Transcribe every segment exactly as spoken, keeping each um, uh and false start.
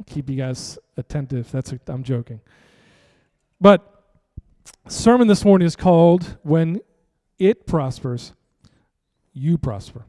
keep you guys attentive. That's a, I'm joking. But sermon this morning is called When It Prospers, You Prosper.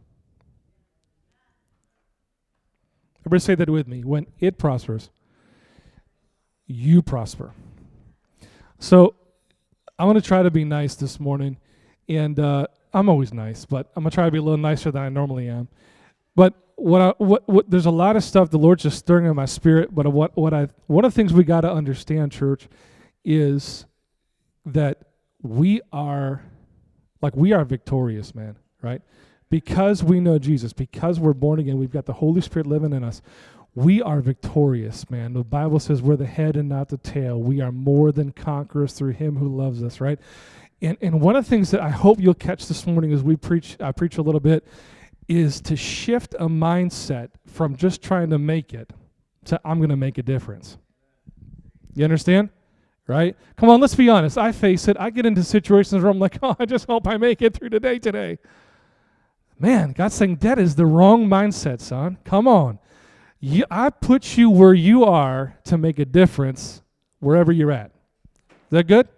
Everybody say that with me. When it prospers, you prosper. So I want to try to be nice this morning, and uh, I'm always nice, but I'm going to try to be a little nicer than I normally am. But what I, what, what there's a lot of stuff the Lord's just stirring in my spirit, but what what I one of the things we got to understand, church, is that we are like we are victorious, man, right? Because we know Jesus, because we're born again, we've got the Holy Spirit living in us. We are victorious, man. The Bible says we're the head and not the tail. We are more than conquerors through him who loves us, right? And and one of the things that I hope you'll catch this morning as we preach, I preach a little bit, is to shift a mindset from just trying to make it to I'm going to make a difference. You understand? Right? Come on, let's be honest. I face it. I get into situations where I'm like, oh, I just hope I make it through the day today. Man, God's saying that is the wrong mindset, son. Come on. You, I put you where you are to make a difference wherever you're at. Is that good?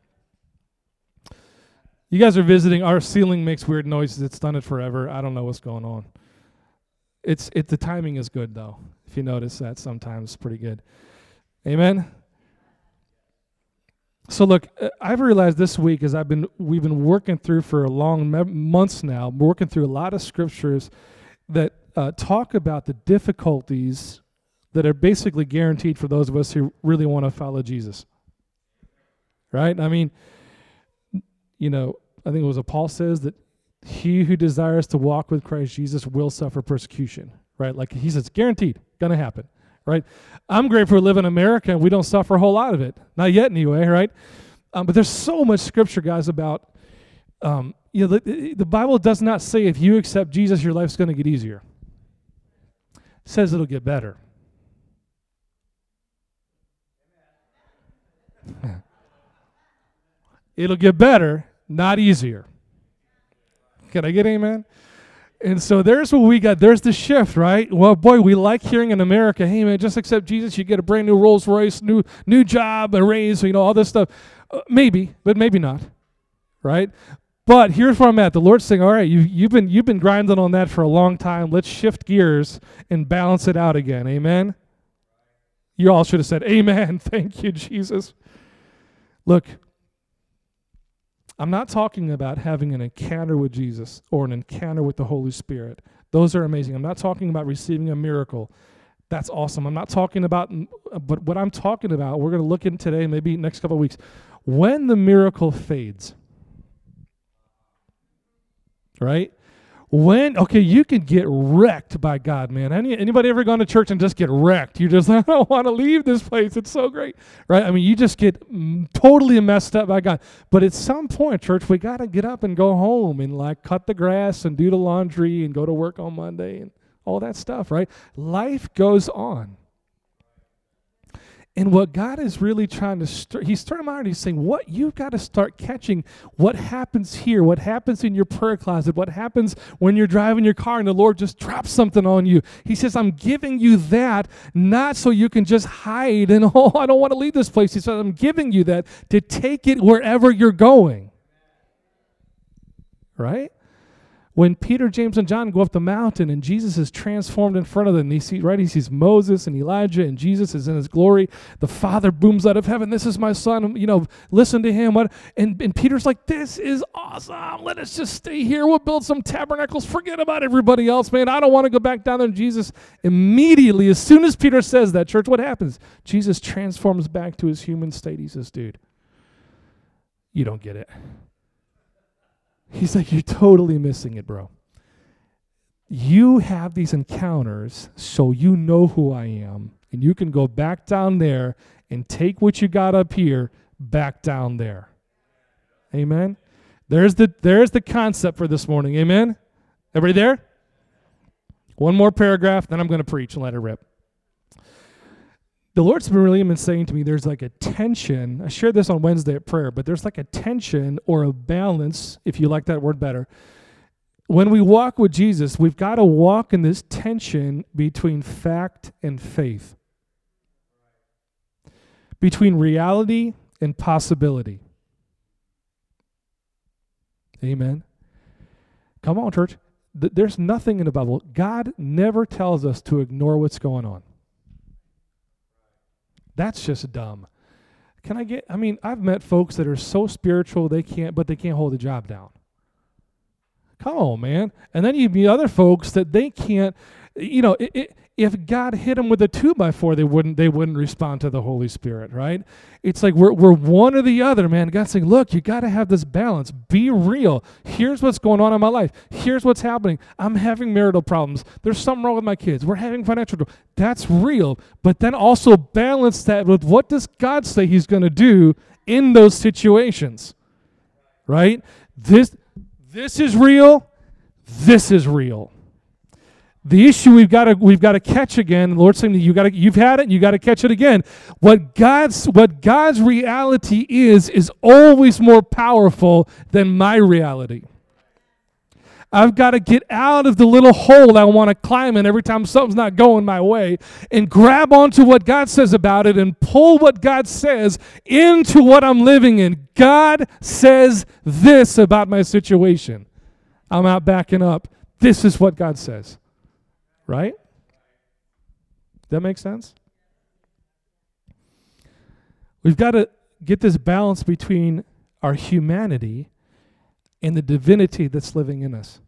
You guys are visiting. Our ceiling makes weird noises. It's done it forever. I don't know what's going on. It's it. The timing is good, though. If you notice that, sometimes pretty good. Amen? So look, I've realized this week as I've been, we've been working through for a long me- months now, working through a lot of scriptures that uh, talk about the difficulties that are basically guaranteed for those of us who really want to follow Jesus. Right? I mean, you know, I think it was what Paul says that he who desires to walk with Christ Jesus will suffer persecution. Right? Like he says, guaranteed, gonna happen. Right? I'm grateful to live in America and we don't suffer a whole lot of it. Not yet anyway, right? Um, but there's so much scripture, guys, about, um, you know, the, the Bible does not say if you accept Jesus, your life's going to get easier. It says it'll get better. It'll get better, not easier. Can I get amen? And so there's what we got. There's the shift, right? Well, boy, we like hearing in America, hey, man, just accept Jesus. You get a brand new Rolls Royce, new new job, a raise, you know, all this stuff. Uh, maybe, but maybe not, right? But here's where I'm at. The Lord's saying, all right, you, you've been you've been grinding on that for a long time. Let's shift gears and balance it out again. Amen? You all should have said, amen. Thank you, Jesus. Look, I'm not talking about having an encounter with Jesus or an encounter with the Holy Spirit. Those are amazing. I'm not talking about receiving a miracle. That's awesome. I'm not talking about, but what I'm talking about, we're going to look in today, maybe next couple of weeks, when the miracle fades, right? When, okay, you can get wrecked by God, man. Any, anybody ever gone to church and just get wrecked? You're just like, I don't want to leave this place. It's so great, right? I mean, you just get mm, totally messed up by God. But at some point, church, we got to get up and go home and like cut the grass and do the laundry and go to work on Monday and all that stuff, right? Life goes on. And what God is really trying to, stir, he's stirring my heart. He's saying, what you've got to start catching what happens here, what happens in your prayer closet, what happens when you're driving your car and the Lord just drops something on you. He says, I'm giving you that, not so you can just hide and, oh, I don't want to leave this place. He says, I'm giving you that to take it wherever you're going. Right? When Peter, James, and John go up the mountain and Jesus is transformed in front of them, he sees, right, he sees Moses and Elijah and Jesus is in his glory. The Father booms out of heaven, this is my son, you know, listen to him. What? And, and Peter's like, this is awesome. Let us just stay here. We'll build some tabernacles. Forget about everybody else, man. I don't want to go back down there. And Jesus immediately, as soon as Peter says that, church, what happens? Jesus transforms back to his human state. He says, dude, you don't get it. He's like, you're totally missing it, bro. You have these encounters so you know who I am, and you can go back down there and take what you got up here back down there. Amen? There's the, there's the concept for this morning. Amen? Everybody there? One more paragraph, then I'm going to preach and let it rip. The Lord's been really been saying to me, there's like a tension. I shared this on Wednesday at prayer, but there's like a tension or a balance, if you like that word better. When we walk with Jesus, we've got to walk in this tension between fact and faith. between reality and possibility. Amen. Come on, church. Th- there's nothing in the Bible. God never tells us to ignore what's going on. That's just dumb. Can I get, I mean, I've met folks that are so spiritual they can't, but they can't hold a job down. Come on, man. And then you meet other folks that they can't, you know, it, it, if God hit them with a two by four, they wouldn't they wouldn't respond to the Holy Spirit, right? It's like we're we're one or the other, man. God's saying, look, you got to have this balance. Be real. Here's what's going on in my life. Here's what's happening. I'm having marital problems. There's something wrong with my kids. We're having financial trouble. That's real. But then also balance that with what does God say he's going to do in those situations, right? This this is real. This is real. The issue we've got to we've got to catch again. The Lord's saying you got to you've had it, you got to catch it again. What God's what God's reality is is always more powerful than my reality. I've got to get out of the little hole I want to climb in every time something's not going my way and grab onto what God says about it and pull what God says into what I'm living in. God says this about my situation. I'm out backing up. This is what God says. Right? That makes sense? We've got to get this balance between our humanity and the divinity that's living in us.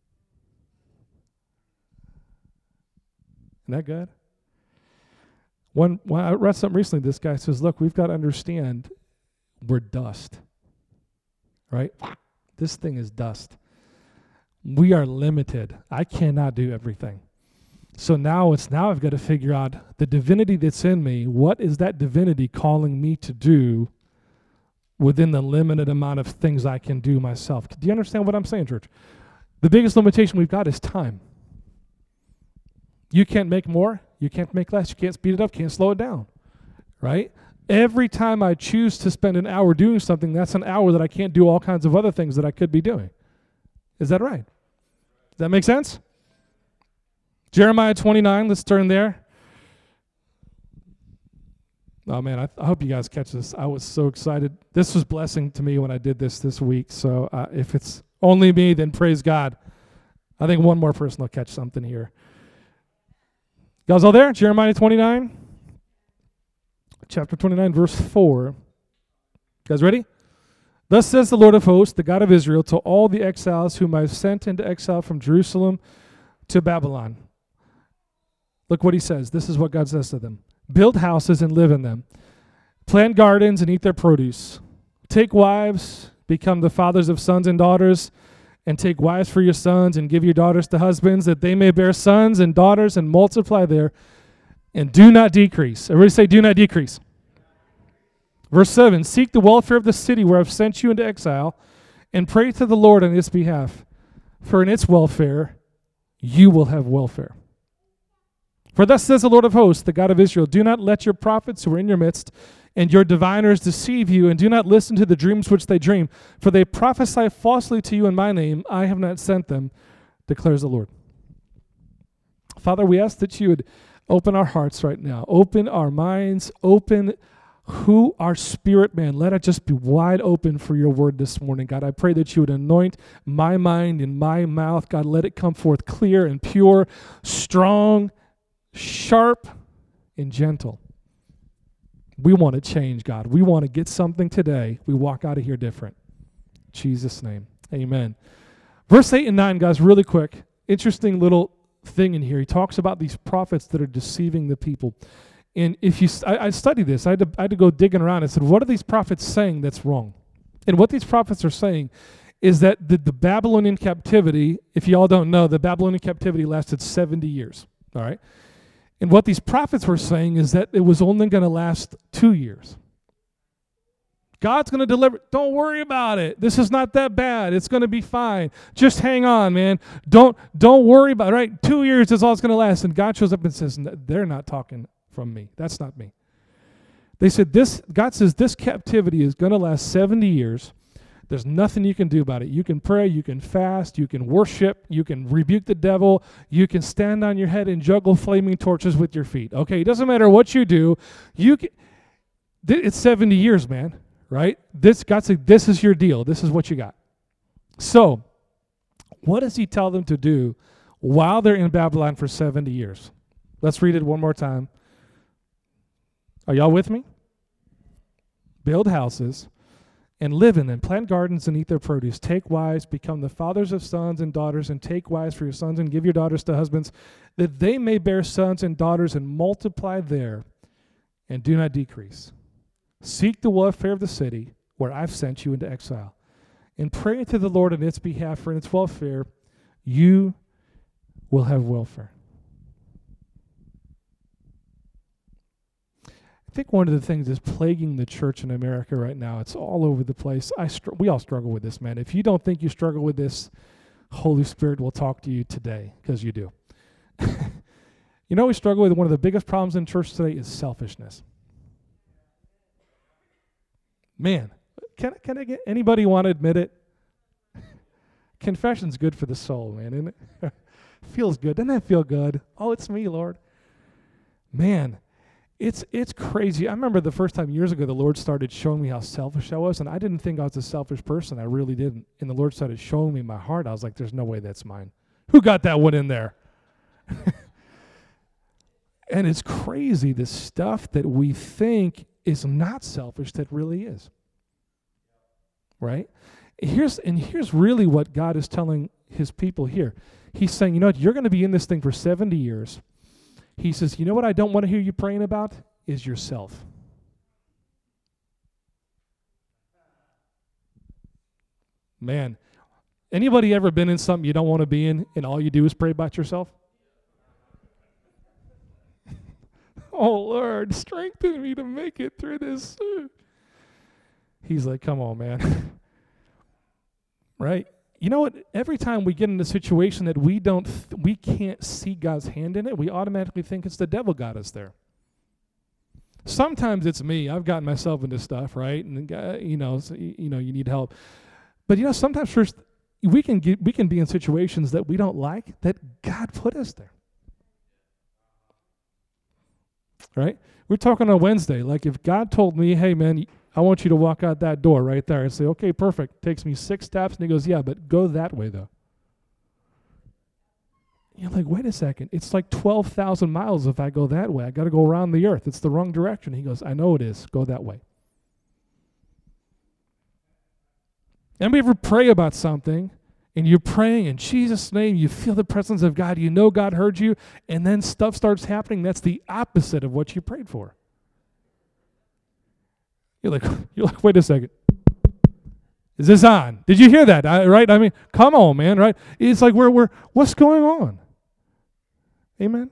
Isn't that good? One, when I read something recently, this guy says, look, we've got to understand we're dust. Right? This thing is dust. We are limited. I cannot do everything. So now it's now I've got to figure out the divinity that's in me. What is that divinity calling me to do within the limited amount of things I can do myself? Do you understand what I'm saying, church? The biggest limitation we've got is time. You can't make more. You can't make less. You can't speed it up. Can't slow it down. Right? Every time I choose to spend an hour doing something, that's an hour that I can't do all kinds of other things that I could be doing. Is that right? Does that make sense? Jeremiah twenty-nine, let's turn there. Oh, man, I, th- I hope you guys catch this. I was so excited. This was blessing to me when I did this this week. So uh, if it's only me, then praise God. I think one more person will catch something here. You guys all there? Jeremiah twenty-nine? Chapter twenty-nine, verse four. You guys ready? Thus says the Lord of hosts, the God of Israel, to all the exiles whom I have sent into exile from Jerusalem to Babylon. Look what he says. This is what God says to them. Build houses and live in them. Plant gardens and eat their produce. Take wives, become the fathers of sons and daughters, and take wives for your sons and give your daughters to husbands, that they may bear sons and daughters and multiply there, and do not decrease. Everybody say, do not decrease. Verse seven, seek the welfare of the city where I've sent you into exile, and pray to the Lord on its behalf, for in its welfare you will have welfare. For thus says the Lord of hosts, the God of Israel, do not let your prophets who are in your midst and your diviners deceive you, and do not listen to the dreams which they dream, for they prophesy falsely to you in my name. I have not sent them, declares the Lord. Father, we ask that you would open our hearts right now, open our minds, open who our spirit, man. Let it just be wide open for your word this morning, God. I pray that you would anoint my mind and my mouth. God, let it come forth clear and pure, strong, sharp, and gentle. We want to change, God. We want to get something today. We walk out of here different. In Jesus' name, amen. Verse eight and nine, guys, really quick. Interesting little thing in here. He talks about these prophets that are deceiving the people. And if you, I, I studied this. I had, to, I had to go digging around. I said, what are these prophets saying that's wrong? And what these prophets are saying is that the, the Babylonian captivity, if you all don't know, the Babylonian captivity lasted seventy years. All right? And what these prophets were saying is that it was only going to last two years. God's going to deliver. Don't worry about it. This is not that bad. It's going to be fine. Just hang on, man. Don't don't worry about it. Right? Two years is all it's going to last. And God shows up and says, they're not talking from me. That's not me. They said this. God says this captivity is going to last seventy years. There's nothing you can do about it. You can pray, you can fast, you can worship, you can rebuke the devil, you can stand on your head and juggle flaming torches with your feet. Okay, it doesn't matter what you do. You can, th- it's seventy years, man, right? This God's like, this is your deal. This is what you got. So, what does he tell them to do while they're in Babylon for seventy years? Let's read it one more time. Are y'all with me? Build houses and live in them. Plant gardens and eat their produce. Take wives, become the fathers of sons and daughters, and take wives for your sons and give your daughters to husbands, that they may bear sons and daughters and multiply there and do not decrease. Seek the welfare of the city where I've sent you into exile, and pray to the Lord on its behalf, for in its welfare you will have welfare. I think one of the things that's plaguing the church in America right now, it's all over the place. I str- we all struggle with this, man. If you don't think you struggle with this, Holy Spirit will talk to you today, because you do. You know, we struggle with one of the biggest problems in church today is selfishness. Man, can can I get anybody want to admit it? Confession's good for the soul, man, isn't it? Feels good. Doesn't that feel good? Oh, it's me, Lord. Man, it's it's crazy. I remember the first time years ago the Lord started showing me how selfish I was, and I didn't think I was a selfish person. I really didn't. And the Lord started showing me my heart. I was like, there's no way that's mine. Who got that one in there? And it's crazy, the stuff that we think is not selfish that really is. Right? Here's and here's really what God is telling his people here. He's saying, you know what, you're going to be in this thing for seventy years. He says, you know what I don't want to hear you praying about is yourself. Man, anybody ever been in something you don't want to be in and all you do is pray about yourself? Oh, Lord, strengthen me to make it through this. He's like, come on, man. Right? You know what? Every time we get in a situation that we don't, th- we can't see God's hand in it, we automatically think it's the devil got us there. Sometimes it's me. I've gotten myself into stuff, right? And uh, you know, so, you know, you need help. But you know, sometimes first we can get, we can be in situations that we don't like that God put us there. Right? We're talking on Wednesday. Like if God told me, hey, man, I want you to walk out that door right there. I'd say, okay, perfect. Takes me six steps. And he goes, yeah, but go that way, though. You're like, wait a second. It's like twelve thousand miles if I go that way. I got to go around the earth. It's the wrong direction. He goes, I know it is. Go that way. And we ever pray about something, and you're praying in Jesus' name, you feel the presence of God, you know God heard you, and then stuff starts happening that's the opposite of what you prayed for. You're like, you're like, wait a second. Is this on? Did you hear that? I, right? I mean, come on, man, right? It's like, we're, we're, what's going on? Amen?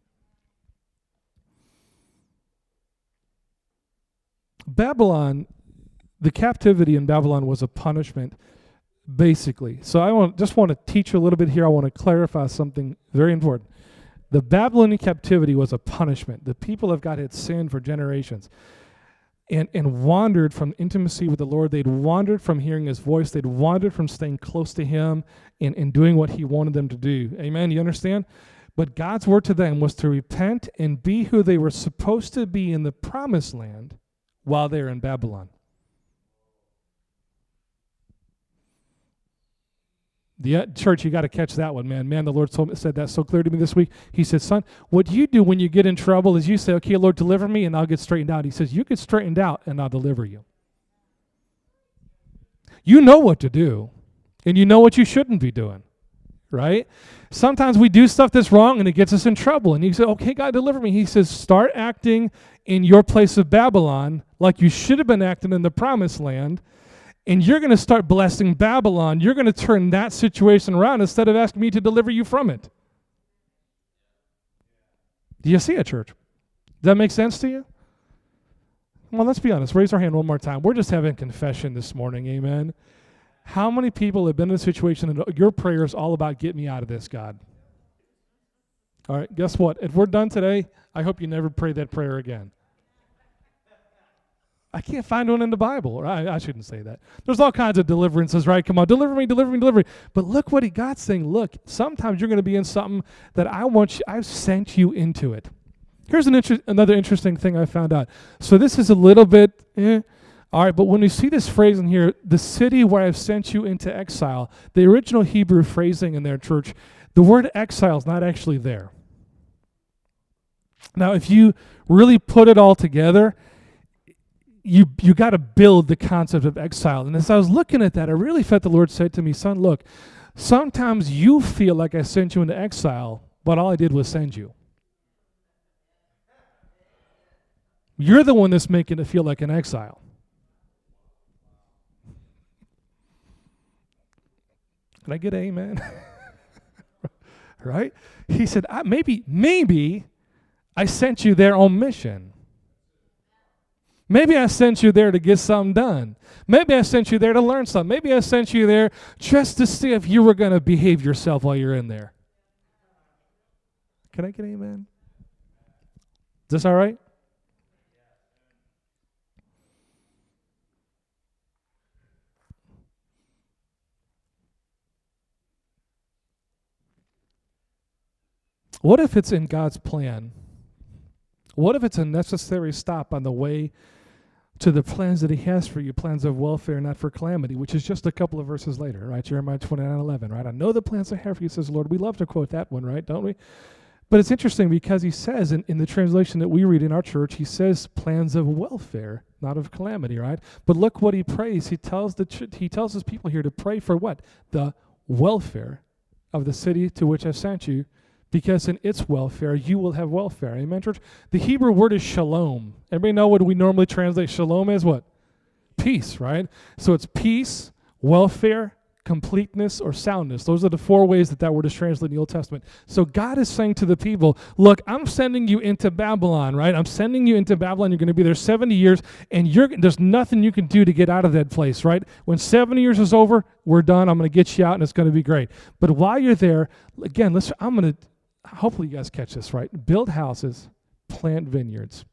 Babylon, the captivity in Babylon was a punishment, basically. So I want just want to teach you a little bit here. I want to clarify something very important. The Babylonian captivity was a punishment. The people of God had sinned for generations. And, and wandered from intimacy with the Lord. They'd wandered from hearing his voice. They'd wandered from staying close to him and, and doing what he wanted them to do. Amen? You understand? But God's word to them was to repent and be who they were supposed to be in the promised land while they were in Babylon. The uh, church, you got to catch that one, man. Man, the Lord told me, said that so clear to me this week. He said, son, what you do when you get in trouble is you say, okay, Lord, deliver me, and I'll get straightened out. He says, you get straightened out, and I'll deliver you. You know what to do, and you know what you shouldn't be doing, right? Sometimes we do stuff that's wrong, and it gets us in trouble. And you say, okay, God, deliver me. He says, start acting in your place of Babylon like you should have been acting in the promised land, and you're going to start blessing Babylon. You're going to turn that situation around instead of asking me to deliver you from it. Do you see it, church? Does that make sense to you? Well, let's be honest. Raise our hand one more time. We're just having confession this morning, amen? How many people have been in a situation that your prayer is all about, get me out of this, God? All right, guess what? If we're done today, I hope you never pray that prayer again. I can't find one in the Bible. Or I, I shouldn't say that. There's all kinds of deliverances, right? Come on, deliver me, deliver me, deliver me. But look what he God's saying. Look, sometimes you're going to be in something that I want you, I've sent you into it. Here's an inter- another interesting thing I found out. So this is a little bit, eh, all right, but when we see this phrase in here, the city where I've sent you into exile, the original Hebrew phrasing in their church, the word exile is not actually there. Now, if you really put it all together, you you got to build the concept of exile. And as I was looking at that, I really felt the Lord said to me, son, look, sometimes you feel like I sent you into exile, but all I did was send you. You're the one that's making it feel like an exile. Can I get an amen? Right? He said, I, maybe, maybe I sent you there on mission. Maybe I sent you there to get something done. Maybe I sent you there to learn something. Maybe I sent you there just to see if you were going to behave yourself while you're in there. Can I get an amen? Is this all right? What if it's in God's plan? What if it's a necessary stop on the way to the plans that he has for you, plans of welfare, not for calamity, which is just a couple of verses later, right? Jeremiah twenty-nine eleven, right? I know the plans I have for you, says the Lord. We love to quote that one, right? Don't we? But it's interesting because he says in, in the translation that we read in our church, he says plans of welfare, not of calamity, right? But look what he prays. He tells the ch- he tells his people here to pray for what? The welfare of the city to which I've sent you, because in its welfare, you will have welfare. Amen, church? The Hebrew word is shalom. Everybody know what we normally translate shalom as what? Peace, right? So it's peace, welfare, completeness, or soundness. Those are the four ways that that word is translated in the Old Testament. So God is saying to the people, look, I'm sending you into Babylon, right? I'm sending you into Babylon. You're going to be there seventy years, and you're, there's nothing you can do to get out of that place, right? When seventy years is over, we're done. I'm going to get you out, and it's going to be great. But while you're there, again, let's. I'm going to... Hopefully you guys catch this, right? Build houses, plant vineyards.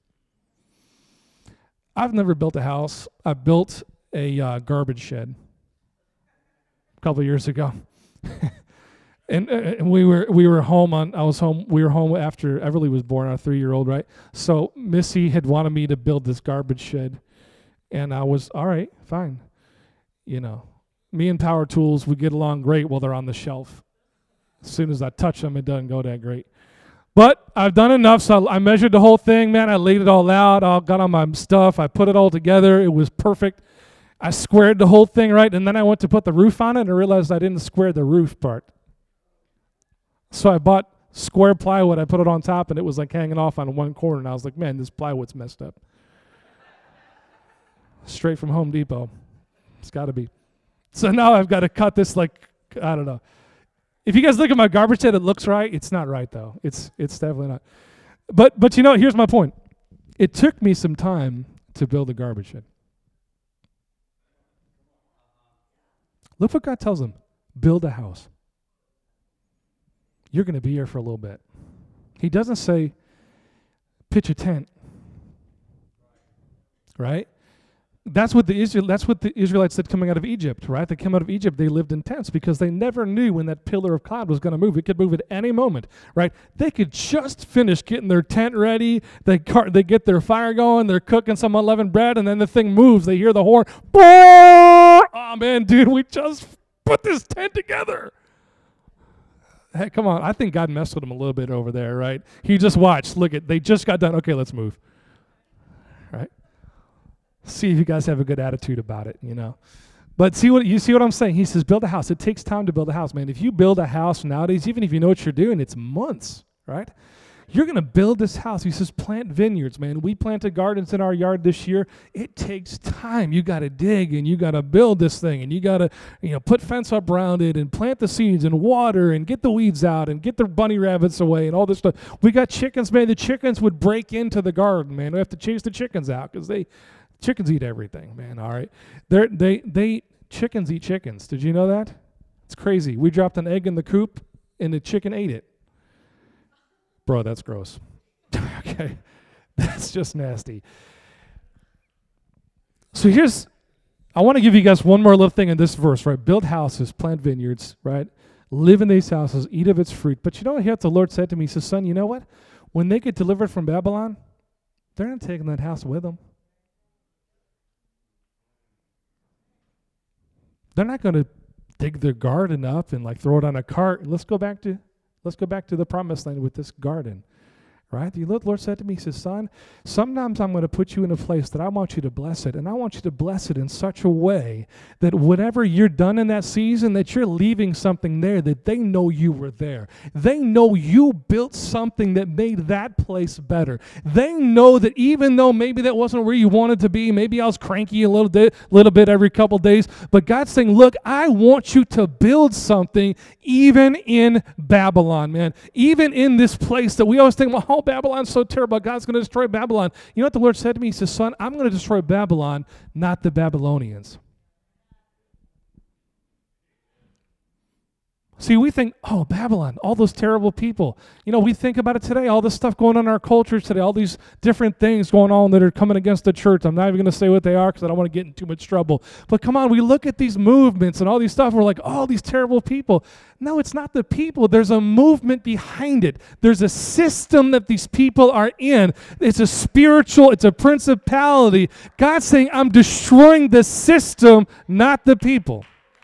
I've never built a house. I built a uh, garbage shed a couple of years ago. and, uh, and we were we were home on I was home we were home after Everly was born, our three-year-old, right? So Missy had wanted me to build this garbage shed, and I was all right, fine. You know, me and power tools, we get along great while they're on the shelf. As soon as I touch them, it doesn't go that great. But I've done enough, so I measured the whole thing, man. I laid it all out. I got on my stuff. I put it all together. It was perfect. I squared the whole thing, right? And then I went to put the roof on it, and I realized I didn't square the roof part. So I bought square plywood. I put it on top, and it was like hanging off on one corner. And I was like, man, this plywood's messed up. Straight from Home Depot. It's got to be. So now I've got to cut this like, I don't know. If you guys look at my garbage shed, it looks right. It's not right, though. It's it's definitely not. But but you know, here's my point. It took me some time to build a garbage shed. Look what God tells them. Build a house. You're going to be here for a little bit. He doesn't say, pitch a tent. Right? That's what the Israel, that's what the Israelites did coming out of Egypt, right? They came out of Egypt, they lived in tents because they never knew when that pillar of cloud was going to move. It could move at any moment, right? They could just finish getting their tent ready. They car- they get their fire going. They're cooking some unleavened bread, and then the thing moves. They hear the horn. Oh, man, dude, we just put this tent together. Hey, come on. I think God messed with them a little bit over there, right? He just watched. Look at, they just got done. Okay, let's move. Right? See if you guys have a good attitude about it, you know. But see what you see what I'm saying? He says, build a house. It takes time to build a house, man. If you build a house nowadays, even if you know what you're doing, it's months, right? You're going to build this house. He says, plant vineyards, man. We planted gardens in our yard this year. It takes time. You got to dig, and you got to build this thing, and you got to, you know, put fence up around it, and plant the seeds, and water, and get the weeds out, and get the bunny rabbits away, and all this stuff. We got chickens, man. The chickens would break into the garden, man. We have to chase the chickens out because they... Chickens eat everything, man, all right? They're, they, they, chickens eat chickens. Did you know that? It's crazy. We dropped an egg in the coop, and the chicken ate it. Bro, that's gross. Okay? That's just nasty. So here's, I want to give you guys one more little thing in this verse, right? Build houses, plant vineyards, right? Live in these houses, eat of its fruit. But you know what here the Lord said to me? He says, son, you know what? when they get delivered from Babylon, they're not taking that house with them. They're not going to dig their garden up and like throw it on a cart. Let's go back to let's go back to the promised land with this garden. Right? The Lord said to me, he says, son, sometimes I'm going to put you in a place that I want you to bless it. And I want you to bless it in such a way that whatever you're done in that season, that you're leaving something there, that they know you were there. They know you built something that made that place better. They know that even though maybe that wasn't where you wanted to be, maybe I was cranky a little bit, little bit every couple days, but God's saying, look, I want you to build something even in Babylon, man. Even in this place that we always think, well, oh, Babylon's so terrible. God's going to destroy Babylon. You know what the Lord said to me? He says, son, I'm going to destroy Babylon, not the Babylonians. See, we think, oh, Babylon, all those terrible people. You know, we think about it today, all this stuff going on in our culture today, all these different things going on that are coming against the church. I'm not even going to say what they are because I don't want to get in too much trouble. But come on, we look at these movements and all these stuff, and we're like, oh, these terrible people. No, it's not the people. There's a movement behind it. There's a system that these people are in. It's a spiritual, it's a principality. God's saying, I'm destroying the system, not the people.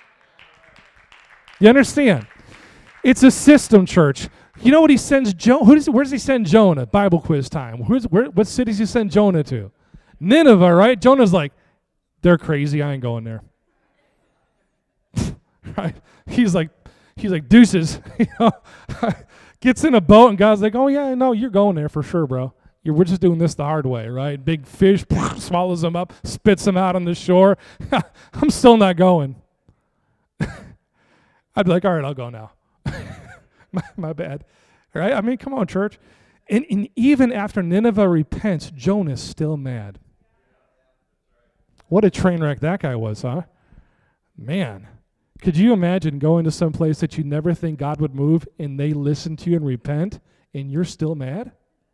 You understand? It's a system, church. You know what he sends Jonah? Who does, where does he send Jonah? Bible quiz time. Where's, where, what city does he send Jonah to? Nineveh, right? Jonah's like, they're crazy. I ain't going there. Right? He's like, he's like deuces. You know, gets in a boat and God's like, oh yeah, no, you're going there for sure, bro. You're, we're just doing this the hard way, right? Big fish swallows him up, spits him out on the shore. I'm still not going. I'd be like, all right, I'll go now. my, my bad. All right? I mean, come on, church. And, and even after Nineveh repents, Jonah's still mad. What a train wreck that guy was, huh? Man, could you imagine going to some place that you never think God would move and they listen to you and repent and you're still mad?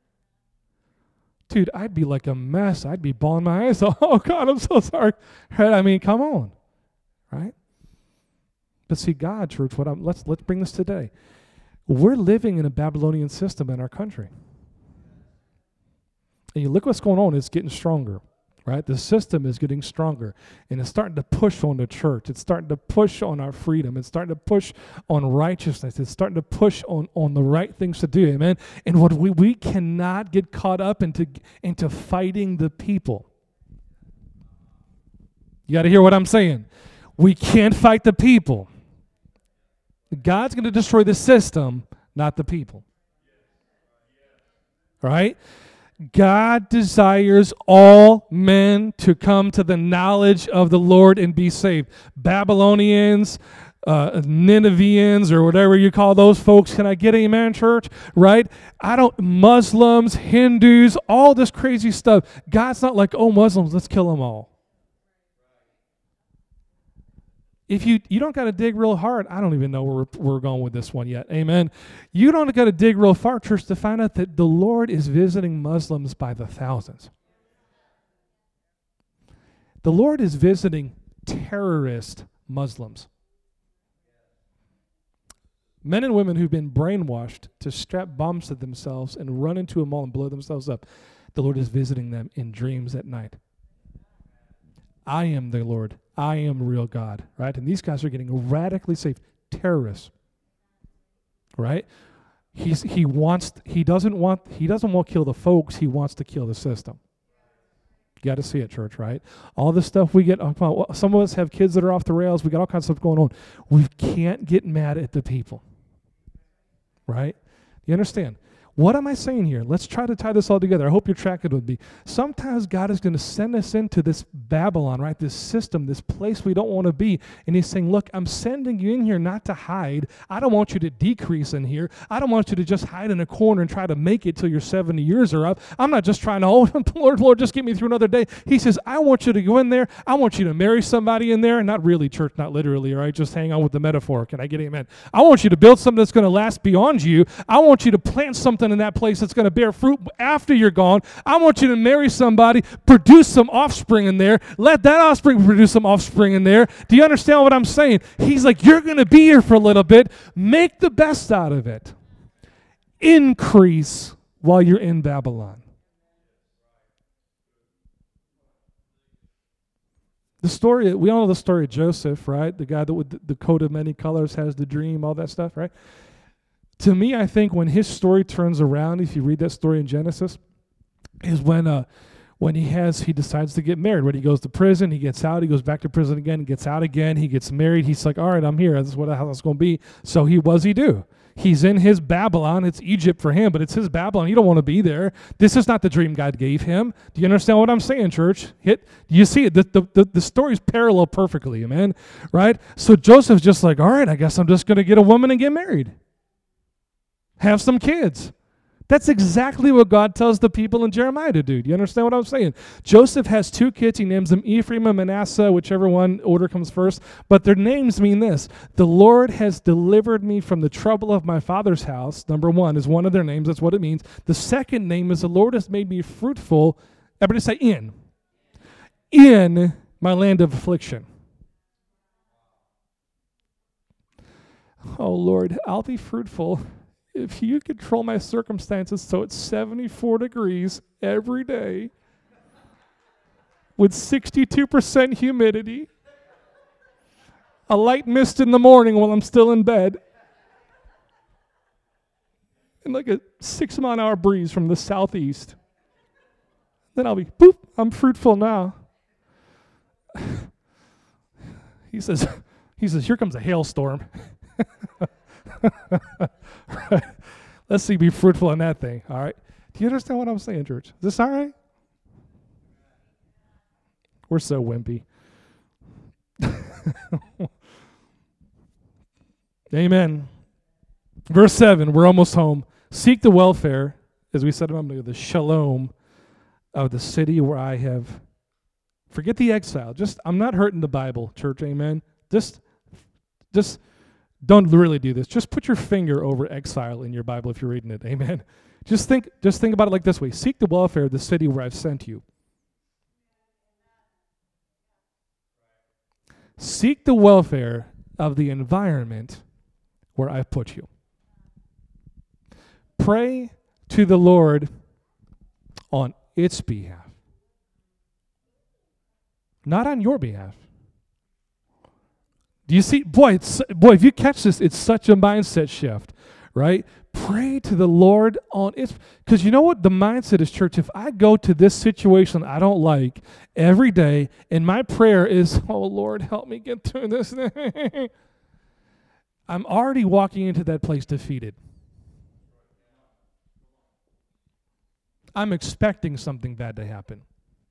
Dude, I'd be like a mess. I'd be bawling my eyes. Oh, God, I'm so sorry. Right? I mean, come on. Right? But see, God, church, what I'm, let's let's bring this today. We're living in a Babylonian system in our country. And you look what's going on, it's getting stronger, right? The system is getting stronger. And it's starting to push on the church. It's starting to push on our freedom. It's starting to push on righteousness. It's starting to push on, on the right things to do, amen? And what we, we cannot get caught up into, into fighting the people. You got to hear what I'm saying. We can't fight the people. God's going to destroy the system, not the people. Right? God desires all men to come to the knowledge of the Lord and be saved. Babylonians, uh, Ninevians, or whatever you call those folks. Can I get amen, church? Right? I don't, Muslims, Hindus, all this crazy stuff. God's not like, oh, Muslims, let's kill them all. If you, you don't got to dig real hard, I don't even know where we're, we're going with this one yet. Amen. You don't got to dig real far, church, to find out that the Lord is visiting Muslims by the thousands. The Lord is visiting terrorist Muslims. Men and women who've been brainwashed to strap bombs to themselves and run into a mall and blow themselves up. The Lord is visiting them in dreams at night. I am the Lord. I am real God, right? And these guys are getting radically saved. Terrorists, right? He's he wants he doesn't want he doesn't want to kill the folks. He wants to kill the system. You got to see it, church, right? All this stuff we get. Some of us have kids that are off the rails. We got all kinds of stuff going on. We can't get mad at the people, right? You understand? What am I saying here? Let's try to tie this all together. I hope you're tracking with me. Sometimes God is going to send us into this Babylon, right? This system, this place we don't want to be. And he's saying, look, I'm sending you in here not to hide. I don't want you to decrease in here. I don't want you to just hide in a corner and try to make it till your seventy years are up. I'm not just trying to, oh, Lord, Lord, just get me through another day. He says, I want you to go in there. I want you to marry somebody in there. Not really, church, not literally, all right? Just hang on with the metaphor. Can I get amen? I want you to build something that's going to last beyond you. I want you to plant something in that place that's going to bear fruit after you're gone. I want you to marry somebody, produce some offspring in there. Let that offspring produce some offspring in there. Do you understand what I'm saying? He's like, you're going to be here for a little bit. Make the best out of it. Increase while you're in Babylon. The story, we all know the story of Joseph, right? The guy that with the, the coat of many colors has the dream, all that stuff, right? To me, I think when his story turns around, if you read that story in Genesis, is when uh, when he has he decides to get married. When he goes to prison, he gets out, he goes back to prison again, he gets out again, he gets married. He's like, all right, I'm here. This is what how it's going to be. So he what does he do? He's in his Babylon. It's Egypt for him, but it's his Babylon. He don't want to be there. This is not the dream God gave him. Do you understand what I'm saying, church? Hit. Do you see it? The, the, the, the stories parallel perfectly, amen? Right? So Joseph's just like, all right, I guess I'm just going to get a woman and get married. Have some kids. That's exactly what God tells the people in Jeremiah to do. Do you understand what I'm saying? Joseph has two kids. He names them Ephraim and Manasseh, whichever one order comes first. But their names mean this. The Lord has delivered me from the trouble of my father's house. Number one is one of their names. That's what it means. The second name is the Lord has made me fruitful. Everybody say in. In my land of affliction. Oh, Lord, I'll be fruitful if you control my circumstances so it's seventy-four degrees every day with sixty-two percent humidity, a light mist in the morning while I'm still in bed, and like a six mile an hour breeze from the southeast, then I'll be, boop, I'm fruitful now. He says, he says, here comes a hailstorm. Right. Let's see, be fruitful in that thing. All right. Do you understand what I'm saying, church? Is this all right? We're so wimpy. Amen. Verse seven, we're almost home. Seek the welfare, as we said a moment ago, the shalom of the city where I have. Forget the exile. Just, I'm not hurting the Bible, church. Amen. Just, just. Don't really do this. Just put your finger over exile in your Bible if you're reading it. Amen. Just think just think about it like this way. Seek the welfare of the city where I've sent you. Seek the welfare of the environment where I've put you. Pray to the Lord on its behalf. Not on your behalf. Do you see, boy, it's, boy, if you catch this, it's such a mindset shift, right? Pray to the Lord on it. Because you know what the mindset is, church? If I go to this situation I don't like every day, and my prayer is, oh, Lord, help me get through this, I'm already walking into that place defeated. I'm expecting something bad to happen.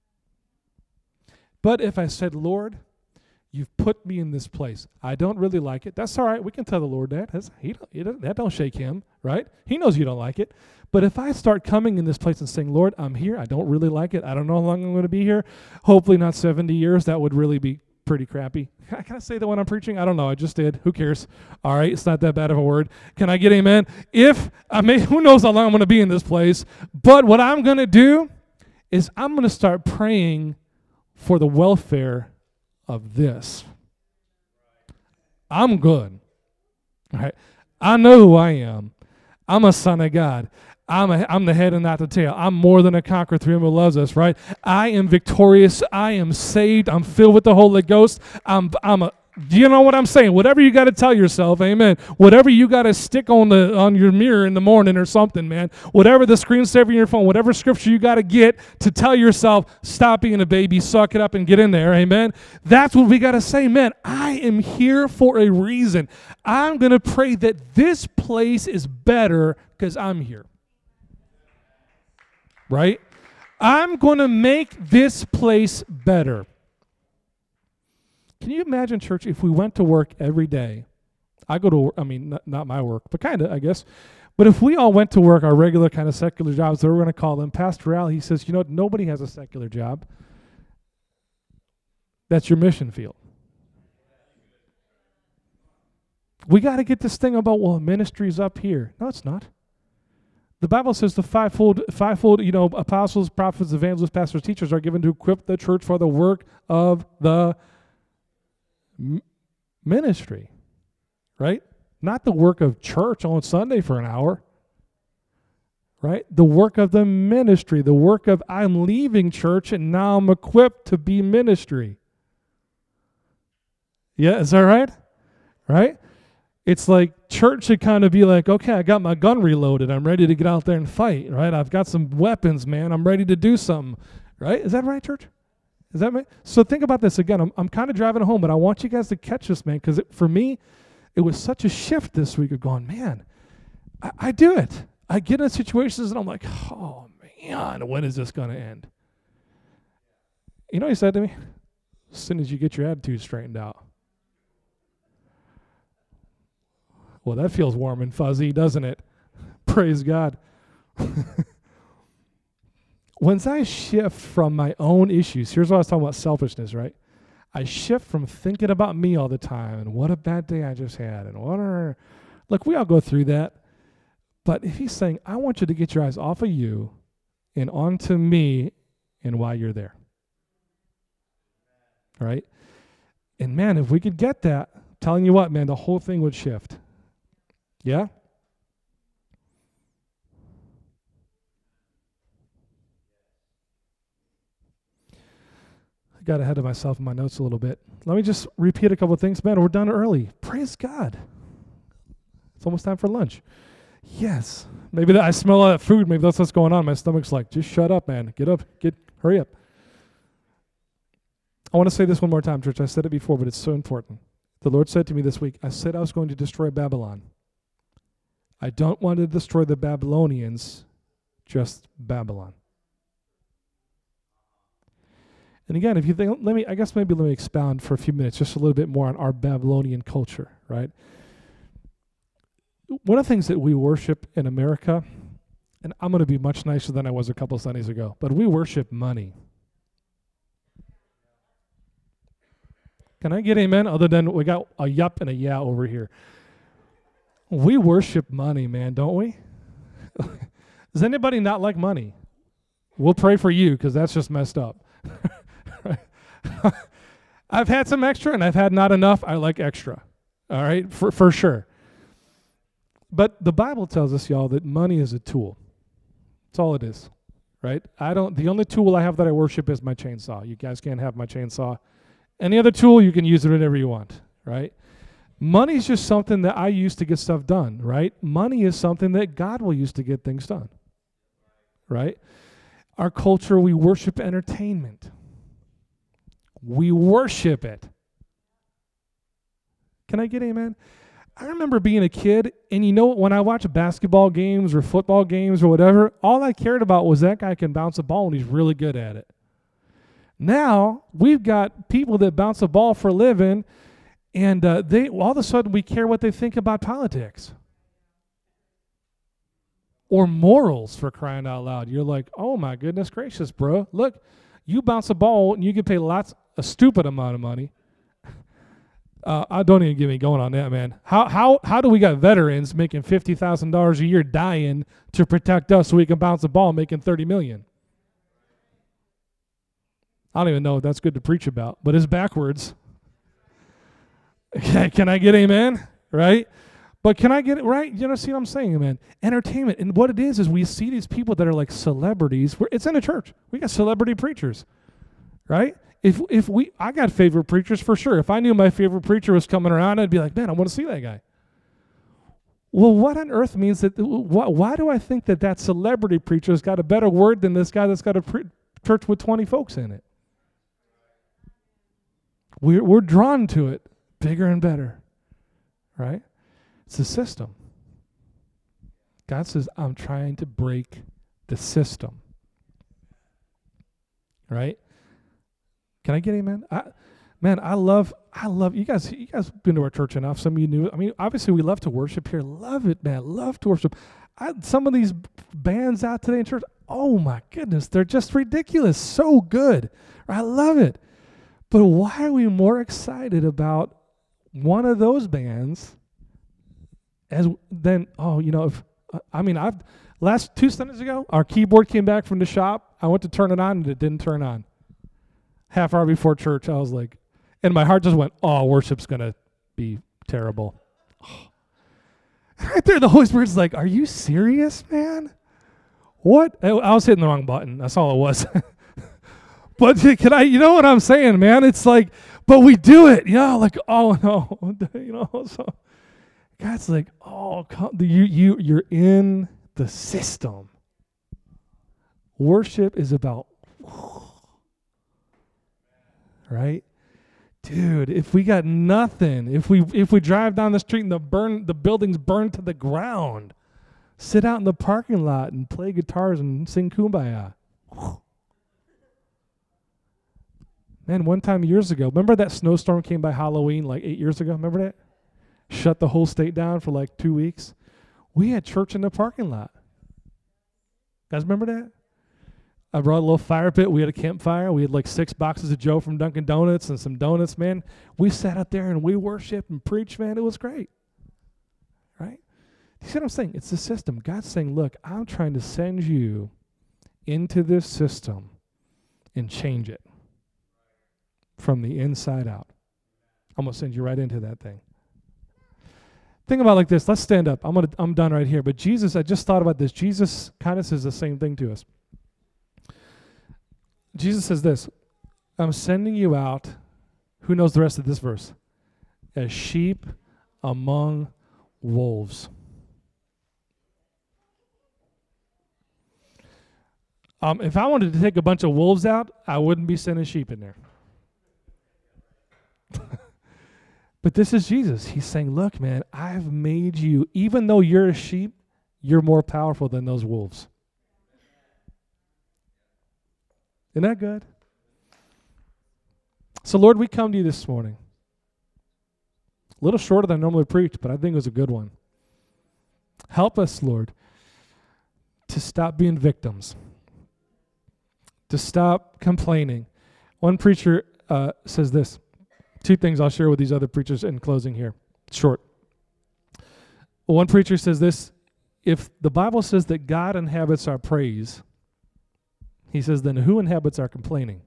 But if I said, Lord, you've put me in this place. I don't really like it. That's all right. We can tell the Lord that. That's, he don't, he don't, that don't shake him, right? He knows you don't like it. But if I start coming in this place and saying, Lord, I'm here. I don't really like it. I don't know how long I'm going to be here. Hopefully not seventy years. That would really be pretty crappy. Can I, can I say that when I'm preaching? I don't know. I just did. Who cares? All right. It's not that bad of a word. Can I get amen? If, I may, who knows how long I'm going to be in this place. But what I'm going to do is I'm going to start praying for the welfare of this. I'm good. All right. I know who I am. I'm a son of God. I'm a, I'm the head and not the tail. I'm more than a conqueror through him who loves us, right? I am victorious. I am saved. I'm filled with the Holy Ghost. I'm I'm a Do you know what I'm saying? Whatever you got to tell yourself, amen. Whatever you got to stick on the on your mirror in the morning or something, man. Whatever the screensaver in your phone, whatever scripture you got to get to tell yourself, stop being a baby, suck it up and get in there, amen. That's what we got to say, man. I am here for a reason. I'm going to pray that this place is better because I'm here. Right? I'm going to make this place better. Can you imagine, church, if we went to work every day? I go to work, I mean, not, not my work, but kind of, I guess. But if we all went to work, our regular kind of secular jobs, that we're going to call them, Pastor Al, he says, you know what, nobody has a secular job. That's your mission field. We got to get this thing about, well, ministry's up here. No, it's not. The Bible says the fivefold, fivefold, you know, apostles, prophets, evangelists, pastors, teachers are given to equip the church for the work of the m- ministry, right? Not the work of church on Sunday for an hour, right? The work of the ministry, the work of I'm leaving church and now I'm equipped to be ministry. Yeah, is that right? Right? It's like church should kind of be like, okay, I got my gun reloaded. I'm ready to get out there and fight, right? I've got some weapons, man. I'm ready to do something, right? Is that right, church? Is that right? So think about this again. I'm I'm kind of driving home, but I want you guys to catch this, man, because for me, it was such a shift this week of going, man, I, I do it. I get in situations and I'm like, oh, man, when is this going to end? You know what he said to me? As soon as you get your attitude straightened out. Well, that feels warm and fuzzy, doesn't it? Praise God. Once I shift from my own issues, here's what I was talking about, selfishness, right? I shift from thinking about me all the time and what a bad day I just had and what are, look, we all go through that. But if he's saying, I want you to get your eyes off of you and onto me and why you're there. Right? And man, if we could get that, I'm telling you what, man, the whole thing would shift. Yeah? I got ahead of myself in my notes a little bit. Let me just repeat a couple of things. Man, we're done early. Praise God. It's almost time for lunch. Yes. Maybe that I smell that food. Maybe that's what's going on. My stomach's like, just shut up, man. Get up. Get, hurry up. I want to say this one more time, church. I said it before, but it's so important. The Lord said to me this week, I said I was going to destroy Babylon. I don't want to destroy the Babylonians, just Babylon. And again, if you think, let me, I guess maybe let me expound for a few minutes, just a little bit more on our Babylonian culture, right? One of the things that we worship in America, and I'm going to be much nicer than I was a couple of Sundays ago, but we worship money. Can I get amen? Other than we got a yup and a yeah over here. We worship money, man, don't we? Does anybody not like money? We'll pray for you because that's just messed up. I've had some extra and I've had not enough. I like extra, all right, for, for sure. But the Bible tells us, y'all, that money is a tool. That's all it is, right? I don't. The only tool I have that I worship is my chainsaw. You guys can't have my chainsaw. Any other tool, you can use it whenever you want, right? Money is just something that I use to get stuff done, right? Money is something that God will use to get things done, right? Our culture, we worship entertainment. We worship it. Can I get amen? I remember being a kid, and you know, when I watch basketball games or football games or whatever, all I cared about was that guy can bounce a ball and he's really good at it. Now, we've got people that bounce a ball for a living, and uh, they all of a sudden we care what they think about politics. Or morals, for crying out loud. You're like, oh my goodness gracious, bro. Look, you bounce a ball and you get paid lots, a stupid amount of money. Uh, I don't even get me going on that, man. How how how do we got veterans making fifty thousand dollars a year dying to protect us so we can bounce a ball making thirty million dollars? I don't even know if that's good to preach about, but it's backwards. Can I get amen? Right? But can I get it right? You know, see what I'm saying, man? Entertainment. And what it is, is we see these people that are like celebrities. We're, it's in a church. We got celebrity preachers, right? If if we, I got favorite preachers for sure. If I knew my favorite preacher was coming around, I'd be like, man, I want to see that guy. Well, what on earth means that, why, why do I think that that celebrity preacher has got a better word than this guy that's got a pre- church with twenty folks in it? We're, we're drawn to it. Bigger and better, right? It's a system. God says, I'm trying to break the system, right? Can I get amen? I, man, I love, I love, you guys, you guys been to our church enough. Some of you knew, I mean, obviously we love to worship here. Love it, man. Love to worship. I, some of these bands out today in church, oh my goodness, they're just ridiculous. So good. I love it. But why are we more excited about one of those bands as then, oh, you know, if, I mean, I've, last two Sundays ago, our keyboard came back from the shop. I went to turn it on, and it didn't turn on. Half hour before church, I was like, and my heart just went, oh, worship's going to be terrible. Oh. Right there, the Holy Spirit's like, are you serious, man? What? I, I was hitting the wrong button. That's all it was. But can I, you know what I'm saying, man? It's like, but we do it. Yeah, like, oh, no. You know, so God's like, oh, come, you, you, you're in the system. Worship is about, right? Dude, if we got nothing, if we if we drive down the street and the burn the buildings burn to the ground, sit out in the parking lot and play guitars and sing Kumbaya. Man, one time years ago, remember that snowstorm came by Halloween like eight years ago? Remember that? Shut the whole state down for like two weeks. We had church in the parking lot. Guys remember that? I brought a little fire pit. We had a campfire. We had like six boxes of Joe from Dunkin' Donuts and some donuts, man. We sat out there and we worshiped and preached, man. It was great. Right? You see what I'm saying? It's the system. God's saying, look, I'm trying to send you into this system and change it from the inside out. I'm going to send you right into that thing. Think about it like this. Let's stand up. I'm gonna, I'm done right here. But Jesus, I just thought about this. Jesus kind of says the same thing to us. Jesus says this, I'm sending you out, who knows the rest of this verse, as sheep among wolves. Um, if I wanted to take a bunch of wolves out, I wouldn't be sending sheep in there. But this is Jesus. He's saying, look, man, I've made you, even though you're a sheep, you're more powerful than those wolves. Isn't that good? So, Lord, we come to you this morning. A little shorter than I normally preach, but I think it was a good one. Help us, Lord, to stop being victims, to stop complaining. One preacher uh, says this. Two things I'll share with these other preachers in closing here. Short. One preacher says this. If the Bible says that God inhabits our praise, he says, then who inhabits our complaining?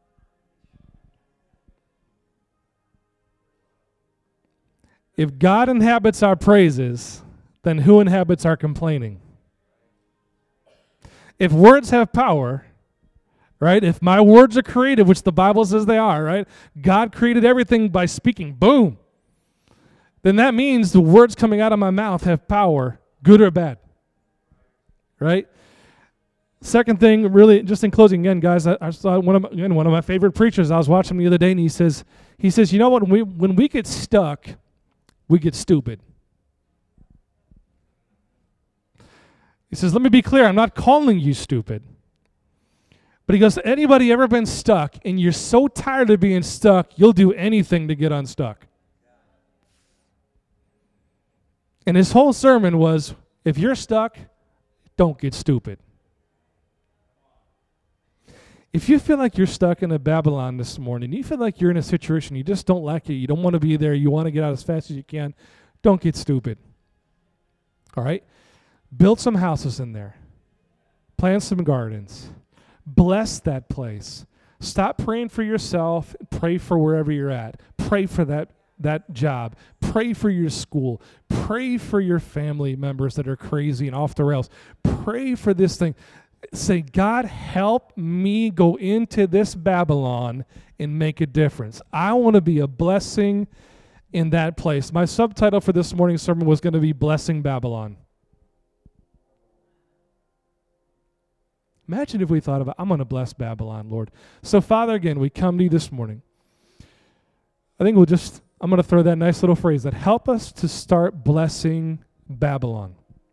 If God inhabits our praises, then who inhabits our complaining? If words have power, right? If my words are creative, which the Bible says they are, right? God created everything by speaking. Boom. Then that means the words coming out of my mouth have power, good or bad. Right? Second thing, really, just in closing, again, guys, I, I saw one of my, again, one of my favorite preachers. I was watching him the other day, and he says, he says, you know what? When we when we get stuck, we get stupid. He says, let me be clear. I'm not calling you stupid. But he goes, anybody ever been stuck, and you're so tired of being stuck, you'll do anything to get unstuck. And his whole sermon was, if you're stuck, don't get stupid. If you feel like you're stuck in a Babylon this morning, you feel like you're in a situation, you just don't like it, you don't want to be there, you want to get out as fast as you can, don't get stupid. All right? Build some houses in there. Plant some gardens. Bless that place. Stop praying for yourself. Pray for wherever you're at. Pray for that, that job. Pray for your school. Pray for your family members that are crazy and off the rails. Pray for this thing. Say, God, help me go into this Babylon and make a difference. I want to be a blessing in that place. My subtitle for this morning's sermon was going to be Blessing Babylon. Imagine if we thought about, I'm going to bless Babylon, Lord. So, Father, again, we come to you this morning. I think we'll just, I'm going to throw that nice little phrase that help us to start blessing Babylon.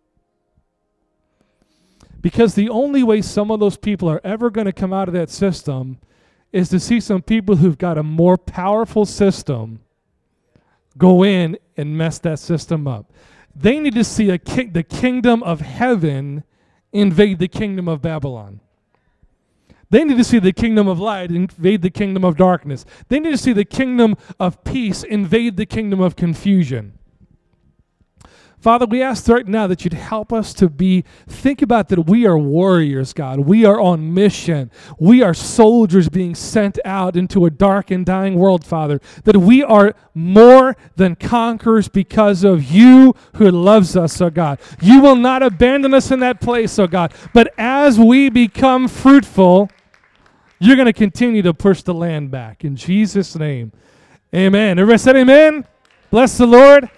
Because the only way some of those people are ever going to come out of that system is to see some people who've got a more powerful system go in and mess that system up. They need to see a ki- the kingdom of heaven invade the kingdom of Babylon. They need to see the kingdom of light invade the kingdom of darkness. They need to see the kingdom of peace invade the kingdom of confusion. Father, we ask right now that you'd help us to be, think about that we are warriors, God. We are on mission. We are soldiers being sent out into a dark and dying world, Father. That we are more than conquerors because of you who loves us, oh God. You will not abandon us in that place, oh God. But as we become fruitful, you're going to continue to push the land back. In Jesus' name, amen. Everybody said amen? Bless the Lord.